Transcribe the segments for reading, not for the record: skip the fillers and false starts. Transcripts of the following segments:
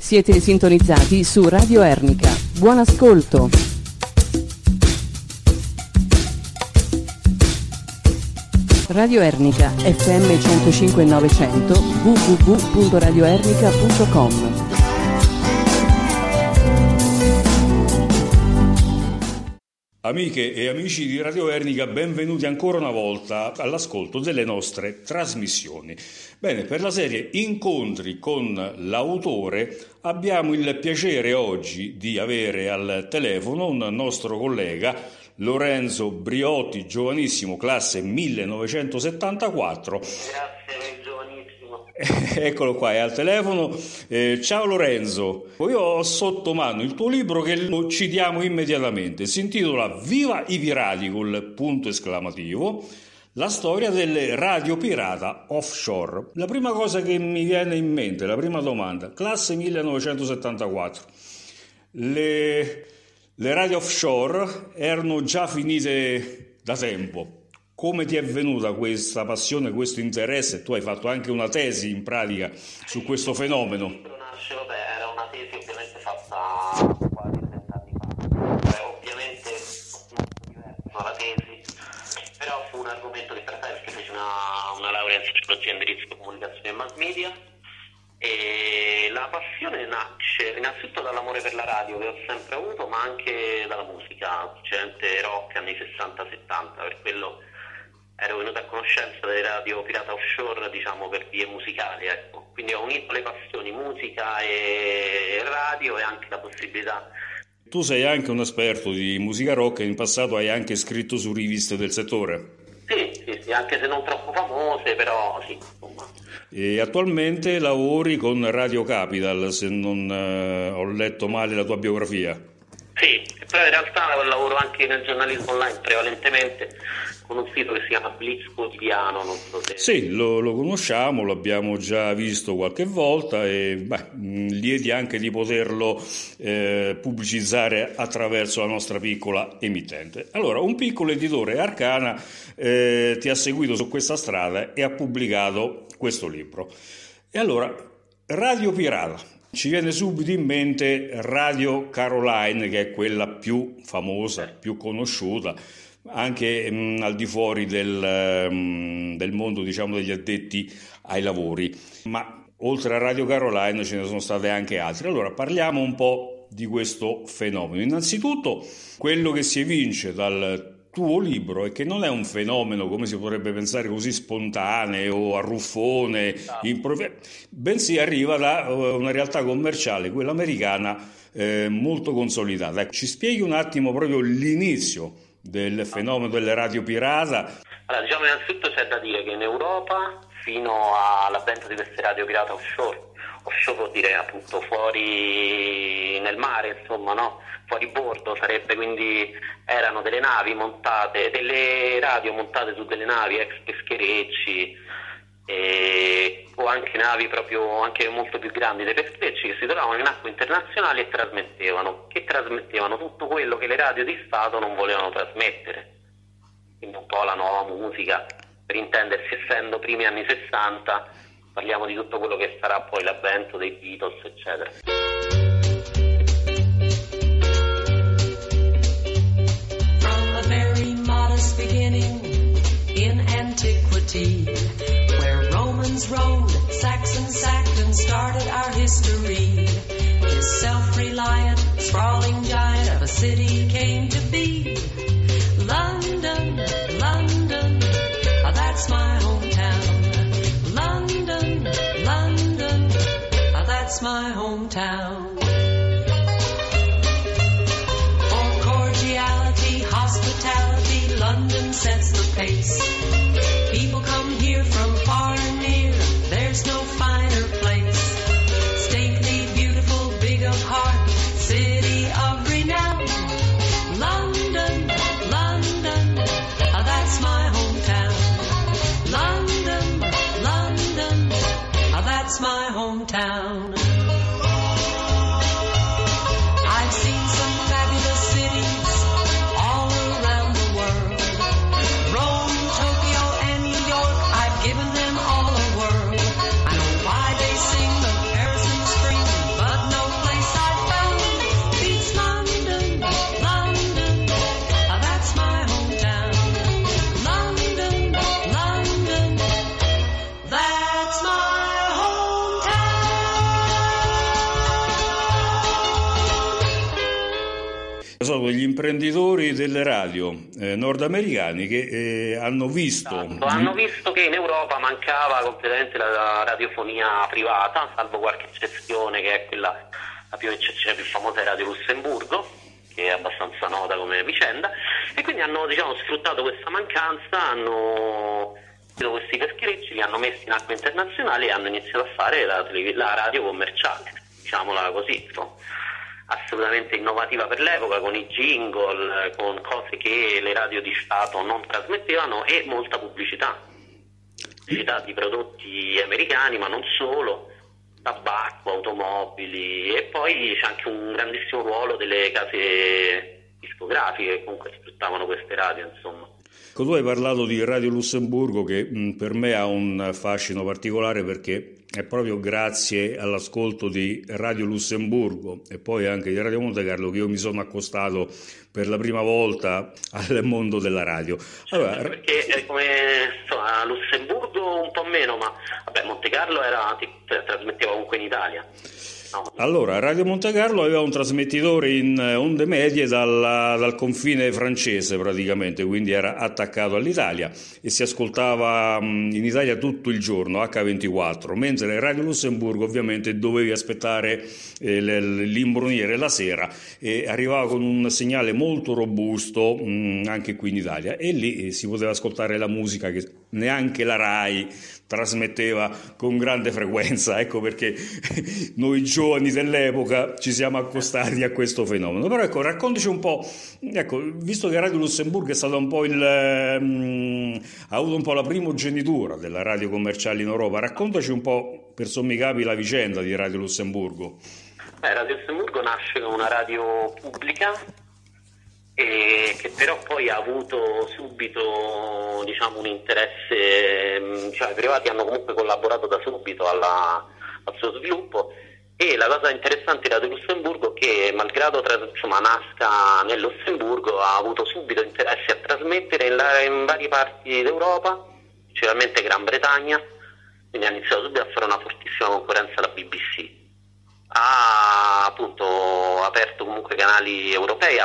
Siete sintonizzati su Radio Ernica. Buon ascolto. Radio Ernica, FM 105 900, www.radioernica.com. Amiche e amici di Radio Ernica, benvenuti ancora una volta all'ascolto delle nostre trasmissioni. Bene, per la serie Incontri con l'autore abbiamo il piacere oggi di avere al telefono un nostro collega, Lorenzo Briotti, giovanissimo, classe 1974. Grazie, giovanissimo. Eccolo qua, è al telefono. Ciao Lorenzo, io ho sotto mano il tuo libro che lo citiamo immediatamente. Si intitola Viva i pirati col punto esclamativo, la storia delle radio pirata offshore. La prima cosa che mi viene in mente, la prima domanda, classe 1974. Le radio offshore erano già finite da tempo. Come ti è venuta questa passione, questo interesse? Tu hai fatto anche una tesi in pratica su questo fenomeno. Era una tesi ovviamente fatta quasi 30 anni fa. Ovviamente molto diverso la tesi, però fu un argomento che trattai perché feci una laurea in sociologia, indirizzo, comunicazione e mass media. E la passione nasce innanzitutto dall'amore per la radio che ho sempre avuto, ma anche dalla musica, specialmente rock anni 60-70, per quello ero venuto a conoscenza delle radio pirata offshore, diciamo, per vie musicali, ecco. Quindi ho unito le passioni musica e radio e anche la possibilità. Tu sei anche un esperto di musica rock e in passato hai anche scritto su riviste del settore. Sì, anche se non troppo famose, però sì, insomma. E attualmente lavori con Radio Capital, se non ho letto male la tua biografia. Sì, però in realtà lavoro anche nel giornalismo online prevalentemente con un sito che si chiama Blitz Quotidiano, non so se... Sì, lo conosciamo, l'abbiamo già visto qualche volta e lieti anche di poterlo pubblicizzare attraverso la nostra piccola emittente. Allora, un piccolo editore, Arcana, ti ha seguito su questa strada e ha pubblicato questo libro. E allora, Radio Pirata. Ci viene subito in mente Radio Caroline, che è quella più famosa, più conosciuta, anche al di fuori del mondo, diciamo, degli addetti ai lavori. Ma oltre a Radio Caroline ce ne sono state anche altre. Allora parliamo un po' di questo fenomeno. Innanzitutto, quello che si evince dal tuo libro è che non è un fenomeno, come si potrebbe pensare, così spontaneo, arruffone, bensì arriva da una realtà commerciale, quella americana, molto consolidata. Ecco, ci spieghi un attimo proprio l'inizio del fenomeno delle radio pirata? Allora, diciamo, innanzitutto c'è da dire che in Europa, fino all'avvento di queste radio pirata offshore vuol dire appunto fuori nel mare, insomma, no? Fuori bordo sarebbe, quindi erano delle navi montate, delle radio montate su delle navi, ex pescherecci, o anche navi proprio anche molto più grandi dei pescherecci che si trovavano in acque internazionali e trasmettevano tutto quello che le radio di Stato non volevano trasmettere, quindi un po' la nuova musica, per intendersi, essendo primi anni 60, parliamo di tutto quello che sarà poi l'avvento dei Beatles, eccetera. Beginning in antiquity, where Romans roamed, Saxons sacked and started our history. This self-reliant, sprawling giant of a city came to be. London, London, that's my hometown. London, London, that's my hometown. Hospitality, London sets the pace. People come here from far and near, there's no finer place. Stately, beautiful, big of heart, city of renown. London, London, that's my hometown. London, London, that's my hometown. I've seen some fabulous cities all around the world. Rome, Tokyo, and New York, I've given them all a whirl. Sono degli imprenditori delle radio nordamericani che hanno visto che in Europa mancava completamente la radiofonia privata, salvo qualche eccezione, che è quella, la più famosa è Radio Lussemburgo, che è abbastanza nota come vicenda, e quindi hanno sfruttato questa mancanza, hanno preso questi pescherecci, li hanno messi in acque internazionali e hanno iniziato a fare la radio commerciale, diciamola così, assolutamente innovativa per l'epoca, con i jingle, con cose che le radio di Stato non trasmettevano, e molta pubblicità di prodotti americani, ma non solo, tabacco, automobili, e poi c'è anche un grandissimo ruolo delle case discografiche che comunque sfruttavano queste radio, insomma. Tu hai parlato di Radio Lussemburgo, che per me ha un fascino particolare, perché è proprio grazie all'ascolto di Radio Lussemburgo e poi anche di Radio Montecarlo che io mi sono accostato per la prima volta al mondo della radio. Allora, perché come a Lussemburgo un po' meno, ma vabbè, Montecarlo trasmetteva comunque in Italia. No. Allora, Radio Montecarlo aveva un trasmettitore in onde medie dal confine francese praticamente, quindi era attaccato all'Italia e si ascoltava in Italia tutto il giorno, H24, mentre Radio Lussemburgo ovviamente dovevi aspettare l'imbruniere la sera, e arrivava con un segnale molto robusto anche qui in Italia, e lì si poteva ascoltare la musica che neanche la RAI trasmetteva con grande frequenza. Ecco perché noi giovani dell'epoca ci siamo accostati a questo fenomeno. Però ecco, raccontaci un po', ecco, visto che Radio Lussemburgo è stata un po' ha avuto un po' la primogenitura della radio commerciale in Europa, raccontaci un po' per sommi capi la vicenda di Radio Lussemburgo. Radio Lussemburgo nasce come una radio pubblica, e che però poi ha avuto subito un interesse, i privati hanno comunque collaborato da subito al suo sviluppo, e la cosa interessante di Radio Lussemburgo è che malgrado nasca nel Lussemburgo ha avuto subito interesse a trasmettere in varie parti d'Europa, specialmente Gran Bretagna, quindi ha iniziato subito a fare una fortissima concorrenza alla BBC. Ha appunto aperto comunque canali europei, ha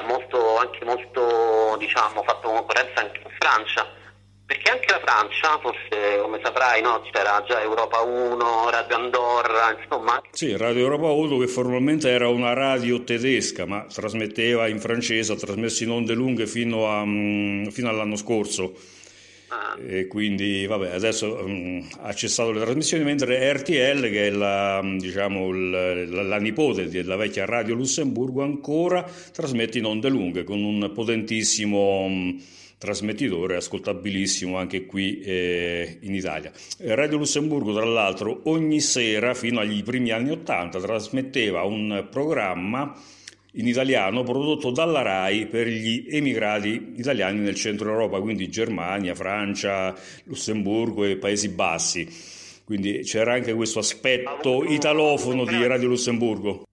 fatto concorrenza anche in Francia, perché anche la Francia, forse come saprai, c'era già Europa 1, Radio Andorra, insomma. Sì, Radio Europa 1, che formalmente era una radio tedesca, ma trasmetteva in francese, ha trasmesso in onde lunghe fino all'anno scorso. E quindi adesso ha cessato le trasmissioni, mentre RTL, che è la nipote della vecchia Radio Lussemburgo, ancora trasmette in onde lunghe con un potentissimo trasmettitore ascoltabilissimo anche qui in Italia. Radio Lussemburgo, tra l'altro, ogni sera fino agli primi anni '80 trasmetteva un programma in italiano prodotto dalla RAI per gli emigrati italiani nel centro Europa, quindi Germania, Francia, Lussemburgo e Paesi Bassi. Quindi c'era anche questo aspetto italofono di Radio Lussemburgo.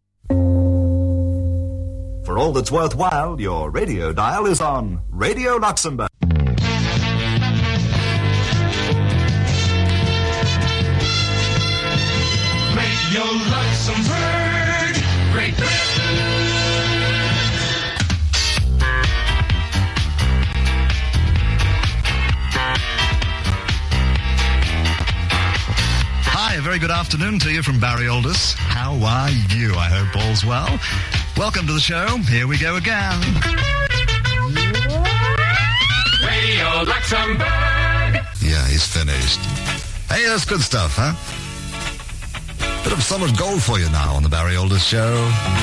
For all that's worthwhile, your radio dial is on Radio Luxembourg. Radio Luxembourg, Great Britain. Hi, a very good afternoon to you from Barry Aldous. How are you? I hope all's well. Welcome to the show. Here we go again. Radio Luxembourg. Yeah, he's finished. Hey, that's good stuff, huh? Bit of solid gold for you now on the Barry Aldous Show.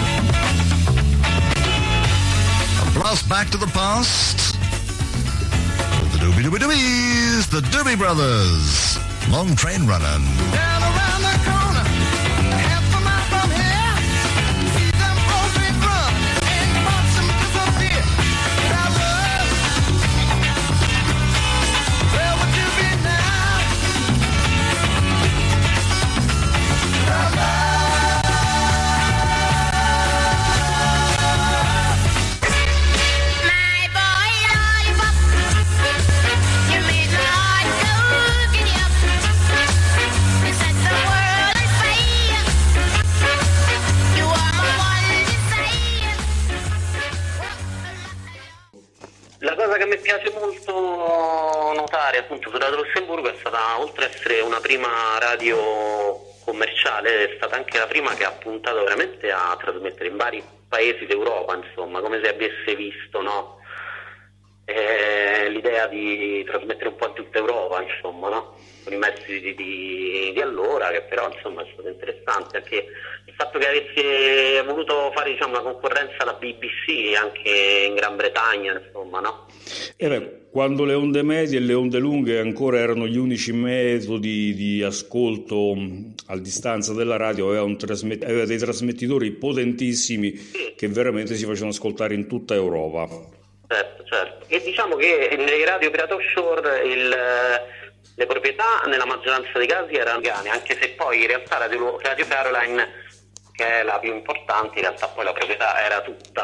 A blast back to the past. With the Doobie-Doobie-Doobies, the Doobie Brothers. Long train running. Down around the corner, half a mile from here, see them boys run and watch them disappear. Without love, where would you be now? Without love. My boy lollipop, you make my heart go giddy up. a me piace molto notare appunto su Radio Lussemburgo è stata, oltre ad essere una prima radio commerciale, è stata anche la prima che ha puntato veramente a trasmettere in vari paesi d'Europa, insomma, come se avesse visto, no? L'idea di trasmettere un po' in tutta Europa, insomma, no? Con i mezzi di allora, che però insomma è stato interessante anche il fatto che avesse voluto fare, diciamo, una concorrenza alla BBC anche in Gran Bretagna, insomma, no? Quando le onde medie e le onde lunghe ancora erano gli unici metodi di ascolto a distanza della radio, aveva dei trasmettitori potentissimi che veramente si facevano ascoltare in tutta Europa. Certo. E diciamo che nelle radio pirata offshore le proprietà nella maggioranza dei casi erano americane, anche se poi in realtà Radio Caroline, che è la più importante, in realtà poi la proprietà era tutta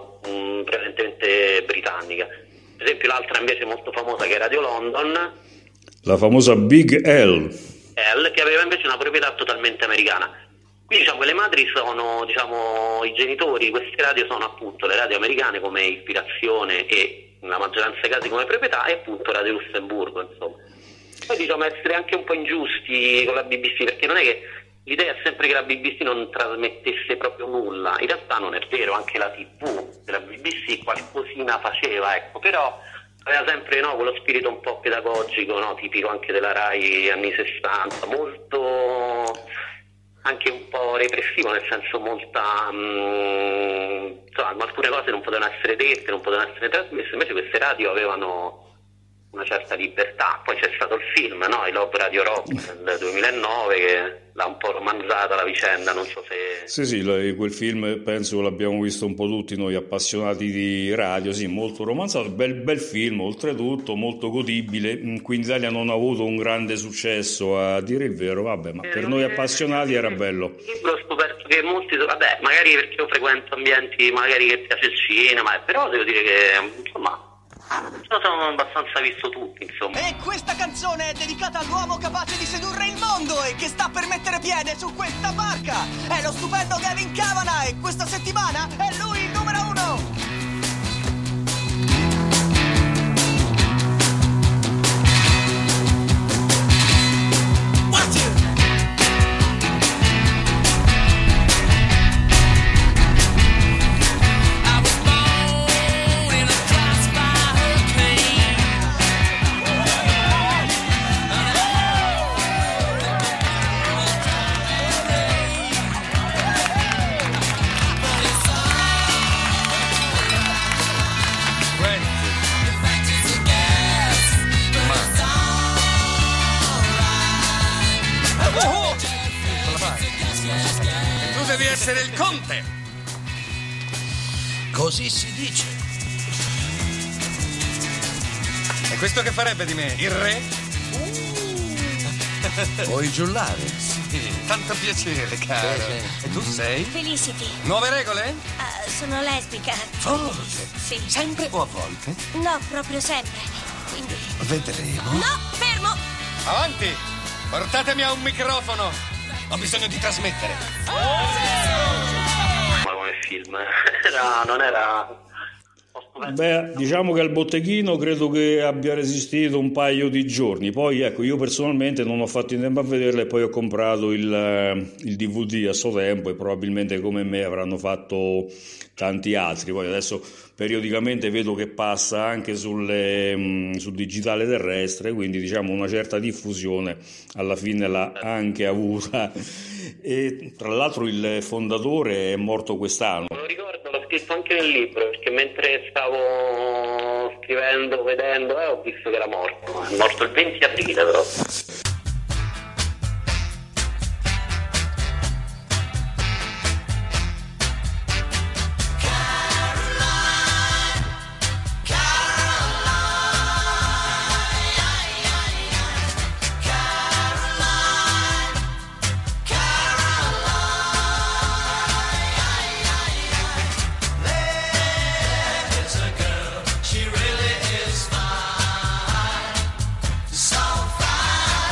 prevalentemente britannica. Per esempio l'altra invece molto famosa, che è Radio London, la famosa Big L, che aveva invece una proprietà totalmente americana. Qui diciamo che le madri sono, diciamo, i genitori di queste radio sono appunto le radio americane come ispirazione e nella maggioranza dei casi come proprietà, e appunto Radio Lussemburgo, insomma. Poi diciamo essere anche un po' ingiusti con la BBC, perché non è che l'idea è sempre che la BBC non trasmettesse proprio nulla, in realtà non è vero, anche la TV della BBC qualcosina faceva, ecco, però aveva sempre, no, quello spirito un po' pedagogico, no, tipico anche della Rai anni 60, molto anche un po' repressivo, nel senso molta insomma, alcune cose non potevano essere dette, non potevano essere trasmesse, invece queste radio avevano una certa libertà. Poi c'è stato il film, no? I Love Radio Rock nel 2009 che l'ha un po' romanzata la vicenda, non so se... Sì, quel film penso l'abbiamo visto un po' tutti noi appassionati di radio, sì, molto romanzato, bel film, oltretutto molto godibile. Qui in Italia non ha avuto un grande successo, a dire il vero, vabbè, ma per noi appassionati era bello. Ho scoperto che molti, vabbè, magari perché io frequento ambienti magari che piace il cinema, però devo dire che, insomma, sono abbastanza visto tutti, insomma. E questa canzone è dedicata all'uomo capace di sedurre il mondo e che sta per mettere piede su questa barca. È lo stupendo Gavin Kavanagh e questa settimana è lui il numero 1. Devi essere il conte. Così si dice. E questo che farebbe di me? Il re? Vuoi giullare? Sì, tanto piacere, caro. E tu sei? Felicity. Nuove regole? Sono lesbica. Forse. Sì. Sempre o a volte? No, proprio sempre. Quindi... Vedremo. No, fermo! Avanti! Portatemi a un microfono. Ho bisogno di trasmettere. Ma come film, non era... Beh, diciamo che al botteghino credo che abbia resistito un paio di giorni. Poi ecco, io personalmente non ho fatto in tempo a vederla e poi ho comprato il DVD a suo tempo e probabilmente come me avranno fatto tanti altri. Poi adesso periodicamente vedo che passa anche sul digitale terrestre, quindi diciamo una certa diffusione alla fine l'ha anche avuta. E tra l'altro il fondatore è morto quest'anno. Me lo ricordo, l'ho scritto anche nel libro, perché mentre stavo scrivendo, vedendo, ho visto che era morto. È morto il 20 aprile però. She really is fine, so fine.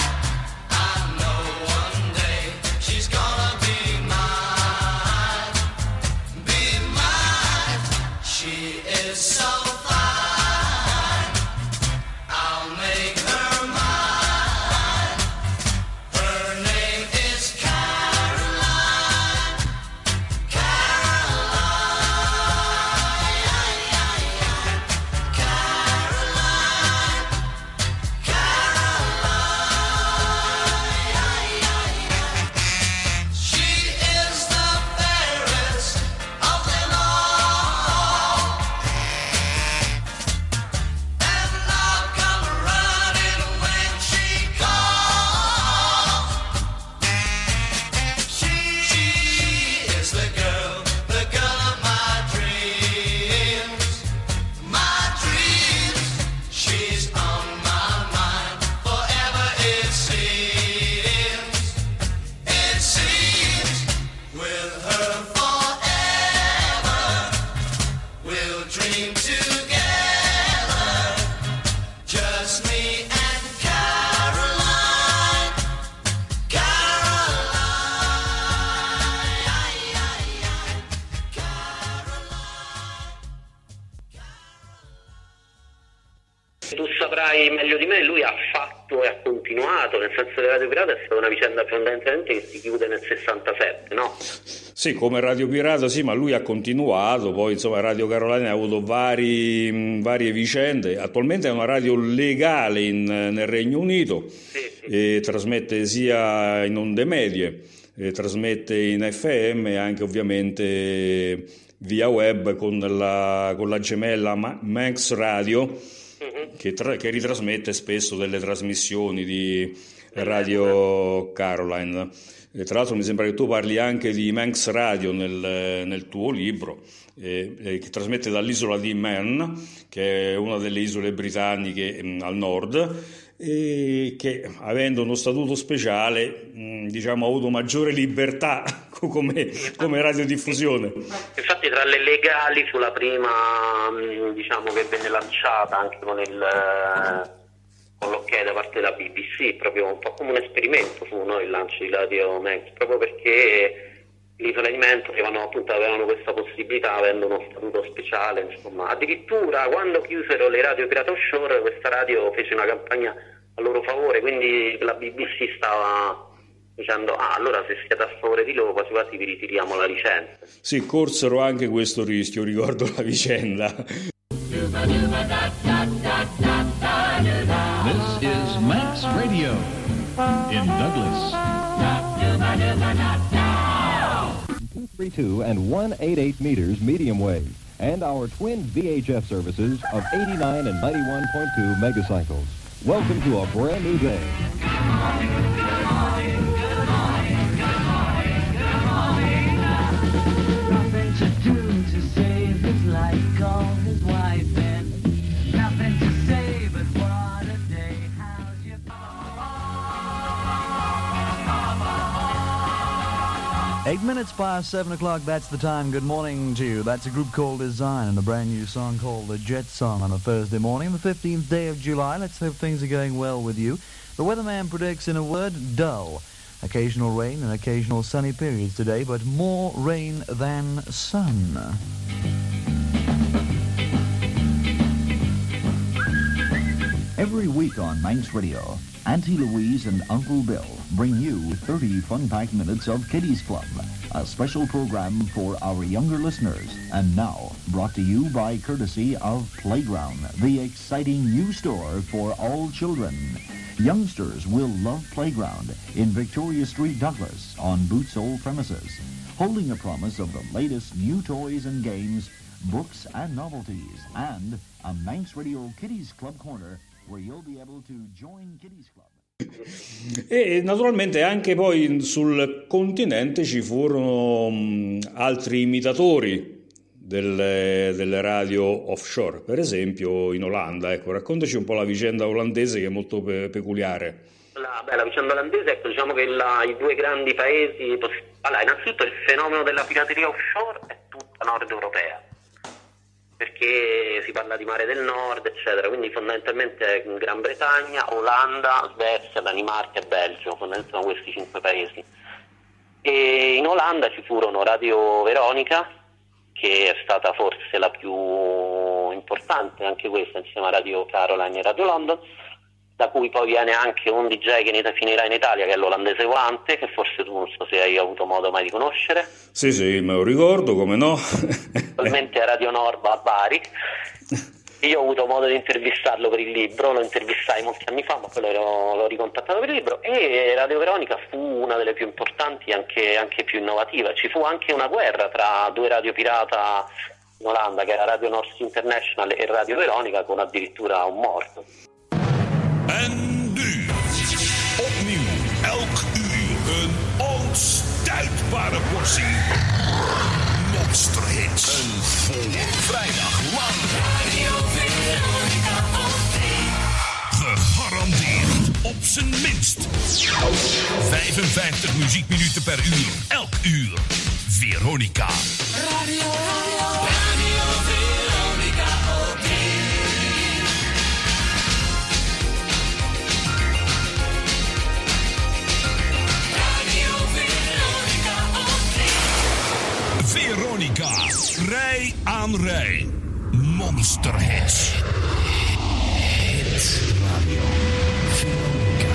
saprai meglio di me, lui ha fatto e ha continuato, nel senso che Radio Pirata è stata una vicenda fondamentalmente che si chiude nel 67, no? Sì, come Radio Pirata sì, ma lui ha continuato, poi insomma Radio Carolina ha avuto varie vicende, attualmente è una radio legale nel Regno Unito, e trasmette sia in onde medie, trasmette in FM e anche ovviamente via web con la gemella Manx Radio, che ritrasmette spesso delle trasmissioni di Radio Caroline. E tra l'altro mi sembra che tu parli anche di Manx Radio nel tuo libro, che trasmette dall'isola di Man, che è una delle isole britanniche al nord, e che avendo uno statuto speciale diciamo ha avuto maggiore libertà come radiodiffusione. Infatti tra le legali fu la prima diciamo che venne lanciata anche con l'ok da parte della BBC, proprio un po' come un esperimento fu il lancio di Radio Manx, proprio perché l'isola di Mento avevano questa possibilità avendo uno statuto speciale, insomma. Addirittura quando chiusero le radio pirata offshore questa radio fece una campagna a loro favore, quindi la BBC stava dicendo allora se siete a favore di loro quasi quasi vi ritiriamo la licenza. Sì, corsero anche questo rischio, ricordo la vicenda. This is Manx Radio in Douglas. 232 and 188 meters medium wave, and our twin VHF services of 89 and 91.2 megacycles. Welcome to a brand new day. Nothing to do to save his life, call his wife in. Nothing to say but what a day. How's your 8 minutes past 7 o'clock, that's the time. Good morning to you. That's a group called Design and a brand new song called The Jet Song on a Thursday morning, the 15th day of July. Let's hope things are going well with you. The weatherman predicts, in a word, dull. Occasional rain and occasional sunny periods today, but more rain than sun. Every week on Manx Radio, Auntie Louise and Uncle Bill bring you 30 fun-packed minutes of Kiddies Club, a special program for our younger listeners. And now, brought to you by courtesy of Playground, the exciting new store for all children. Youngsters will love Playground in Victoria Street, Douglas, on Boots' old premises, holding a promise of the latest new toys and games, books and novelties, and a Manx Radio Kiddies Club corner where you'll be able to join Kiddies Club. E naturalmente anche poi sul continente ci furono altri imitatori delle radio offshore, per esempio in Olanda. Ecco, raccontaci un po' la vicenda olandese, che è molto peculiare. La vicenda olandese, ecco, diciamo che i due grandi paesi. Allora, innanzitutto il fenomeno della pirateria offshore è tutta nord europea, perché si parla di mare del nord, eccetera, quindi fondamentalmente Gran Bretagna, Olanda, Svezia, Danimarca e Belgio, fondamentalmente sono questi 5 paesi. E in Olanda ci furono Radio Veronica, che è stata forse la più importante, anche questa, insieme a Radio Caroline e Radio London, da cui poi viene anche un DJ che finirà in Italia, che è l'olandese Volante, che forse tu non so se hai avuto modo mai di conoscere. Sì, me lo ricordo, come no. Attualmente è Radio Norba a Bari. Io ho avuto modo di intervistarlo per il libro, lo intervistai molti anni fa, ma poi l'ho ricontattato per il libro, e Radio Veronica fu una delle più importanti e anche più innovativa. Ci fu anche una guerra tra due radio pirata in Olanda, che era Radio Norse International e Radio Veronica, con addirittura un morto. En nu, opnieuw, elk uur een onstuitbare portie monsterhits. Een volle vrijdag lang. Radio Veronica op 3. Gegarandeerd op zijn minst 55 muziekminuten per uur, elk uur. Veronica. Radio Veronica op 3. Veronica, rij aan rij. Monsterhits. Jet Radio Filonico.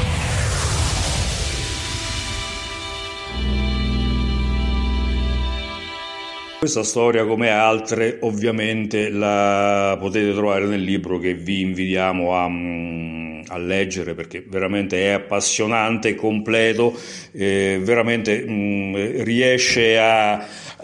Questa storia, come altre, ovviamente la potete trovare nel libro che vi invitiamo a leggere, perché veramente è appassionante, completo, veramente riesce a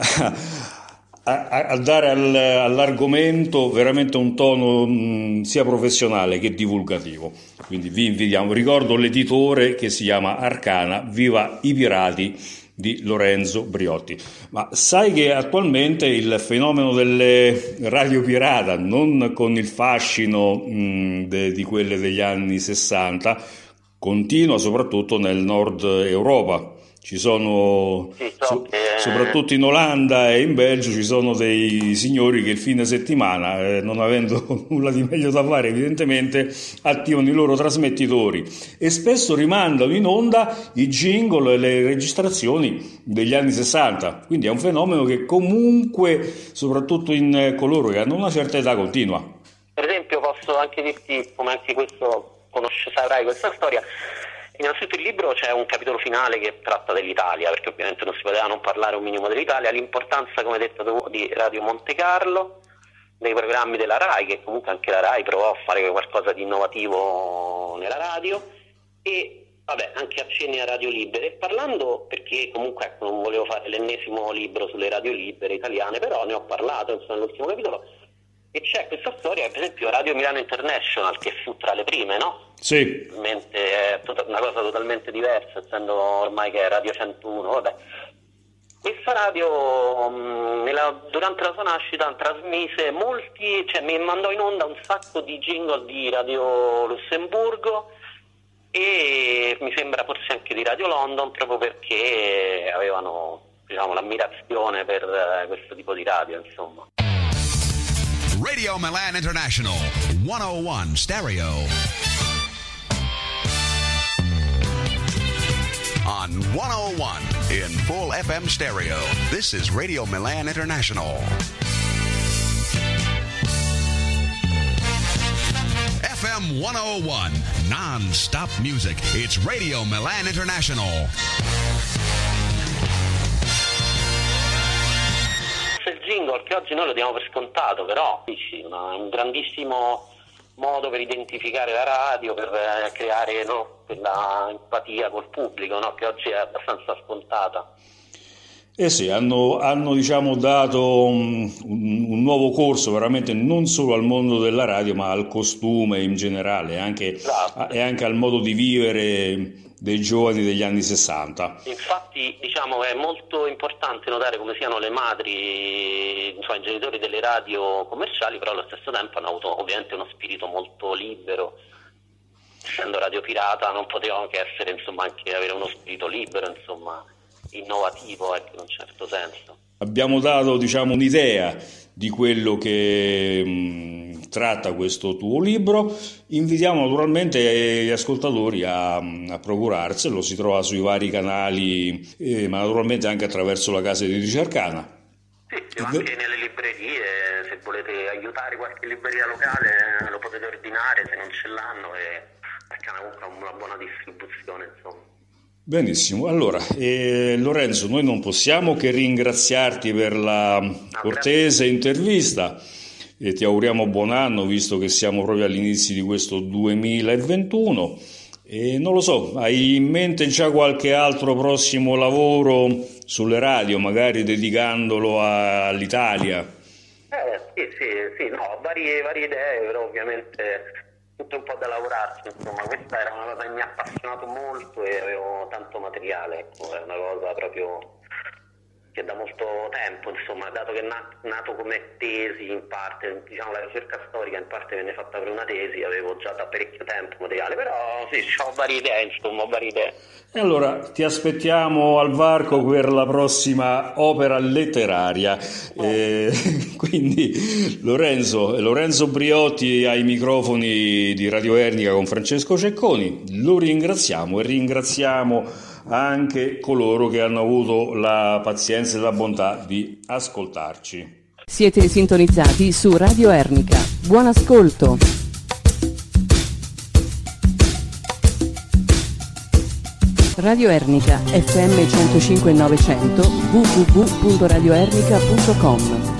dare all'argomento veramente un tono sia professionale che divulgativo. Quindi vi invitiamo. Ricordo l'editore, che si chiama Arcana, Viva i Pirati, di Lorenzo Briotti. Ma sai che attualmente il fenomeno delle radio pirata, non con il fascino di quelle degli anni 60, continua soprattutto nel nord Europa. Ci sono, soprattutto in Olanda e in Belgio, ci sono dei signori che il fine settimana, non avendo nulla di meglio da fare evidentemente, attivano i loro trasmettitori e spesso rimandano in onda i jingle e le registrazioni degli anni 60. Quindi è un fenomeno che comunque, soprattutto in coloro che hanno una certa età, continua. Per esempio posso anche dirti, come anche questo saprai questa storia, innanzitutto il libro c'è un capitolo finale che tratta dell'Italia, perché ovviamente non si poteva non parlare un minimo dell'Italia, l'importanza, come detto tu, di Radio Monte Carlo, dei programmi della RAI, che comunque anche la RAI provò a fare qualcosa di innovativo nella radio, e vabbè, anche accenni a radio libere. Parlando, perché comunque ecco, non volevo fare l'ennesimo libro sulle radio libere italiane, però ne ho parlato insomma, nell'ultimo capitolo. E c'è questa storia, per esempio Radio Milano International, che fu tra le prime, no? Sì. È una cosa totalmente diversa, essendo ormai che è Radio 101, vabbè. Questa radio, durante la sua nascita, trasmise mi mandò in onda un sacco di jingle di Radio Lussemburgo e mi sembra forse anche di Radio London, proprio perché avevano, diciamo, l'ammirazione per questo tipo di radio, insomma. Radio Milan International, 101 Stereo. On 101 in full FM stereo, this is Radio Milan International. FM 101, non-stop music. It's Radio Milan International. Il jingle, che oggi noi lo diamo per scontato, però è un grandissimo modo per identificare la radio, per creare quella empatia col pubblico, che oggi è abbastanza scontata. Eh sì, hanno diciamo dato un nuovo corso veramente non solo al mondo della radio, ma al costume in generale, e anche al modo di vivere dei giovani degli anni 60. Infatti, diciamo, è molto importante notare come siano le madri, insomma, i genitori delle radio commerciali, però allo stesso tempo hanno avuto ovviamente uno spirito molto libero. Essendo radio pirata non potevano che essere, insomma, anche avere uno spirito libero, insomma, innovativo, in un certo senso. Abbiamo dato, diciamo, un'idea di quello che tratta questo tuo libro. Invitiamo naturalmente gli ascoltatori a procurarselo, si trova sui vari canali, ma naturalmente anche attraverso la casa editrice Arcana. Sì, anche nelle librerie, se volete aiutare qualche libreria locale lo potete ordinare se non ce l'hanno, e Arcana comunque ha una buona distribuzione, insomma. Benissimo, allora Lorenzo, noi non possiamo che ringraziarti per la cortese intervista e ti auguriamo buon anno, visto che siamo proprio all'inizio di questo 2021, e non lo so, hai in mente già qualche altro prossimo lavoro sulle radio, magari dedicandolo all'Italia? Sì, no, varie idee, però ovviamente tutto un po' da lavorarci, insomma. Questa era una cosa che mi ha appassionato molto e avevo tanto materiale, ecco, è una cosa proprio che da molto tempo, insomma, dato che è nato come tesi in parte, diciamo la ricerca storica in parte venne fatta per una tesi, avevo già da parecchio tempo materiale, però sì, ho varie idee, insomma, ho varie idee. E allora ti aspettiamo al varco per la prossima opera letteraria. Quindi Lorenzo Briotti ai microfoni di Radio Ernica con Francesco Cecconi, lo ringraziamo e ringraziamo anche coloro che hanno avuto la pazienza e la bontà di ascoltarci. Siete sintonizzati su Radio Ernica. Buon ascolto. Radio Ernica FM 105 900 www.radioernica.com